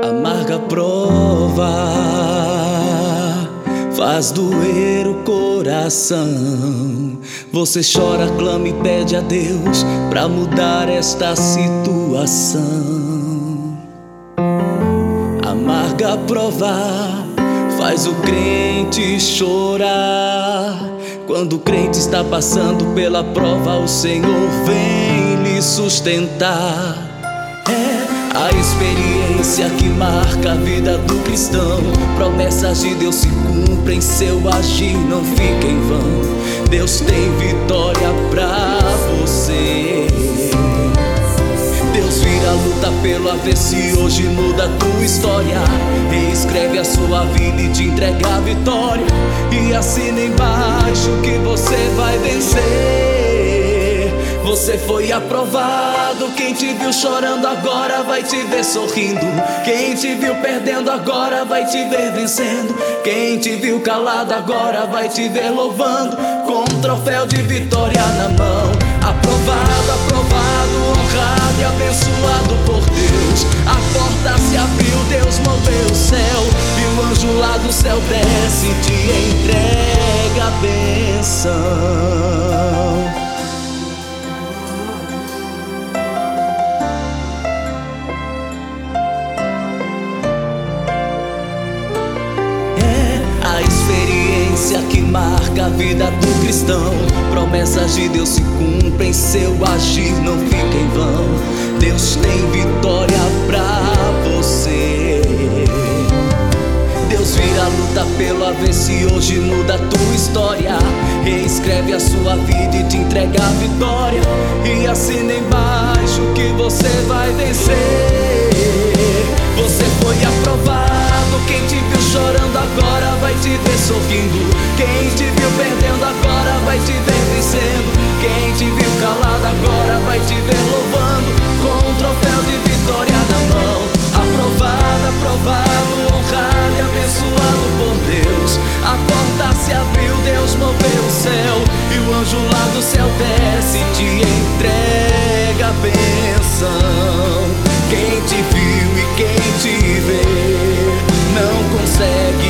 Amarga prova faz doer o coração. Você chora, clama e pede a Deus pra mudar esta situação. Amarga prova faz o crente chorar. Quando o crente está passando pela prova, o Senhor vem lhe sustentar. É a experiência que marca a vida do cristão. Promessas de Deus se cumprem, seu agir não fica em vão. Deus tem vitória pra você. Deus vira a luta pelo avesso e hoje muda a tua história. Reescreve a sua vida e te entrega a vitória. E assina embaixo que você vai vencer. Você foi aprovado. Quem te viu chorando agora vai te ver sorrindo. Quem te viu perdendo agora vai te ver vencendo. Quem te viu calado agora vai te ver louvando, com um troféu de vitória na mão. Aprovado, aprovado, honrado e abençoado por Deus. A porta se abriu, Deus moveu o céu, e o anjo lá do céu desce e te entrega a bênção. A experiência que marca a vida do cristão. Promessas de Deus se cumprem, seu agir não fica em vão. Deus tem vitória pra você. Deus vira a luta pelo avesso e hoje muda a tua história. Reescreve a sua vida e te entrega a vitória. E assina embaixo que você vai vencer. Você foi aprovado. Quem te viu chorando agora vai te ver sorrindo. Quem te viu perdendo agora vai te ver vencendo. Quem te viu calado agora vai te ver louvando, com um troféu de vitória na mão. Aprovado, aprovado, honrado e abençoado por Deus. A porta se abriu, Deus moveu o céu, e o anjo lá do céu desce e te entrega a bênção. Quem te viu e quem te vê não consegue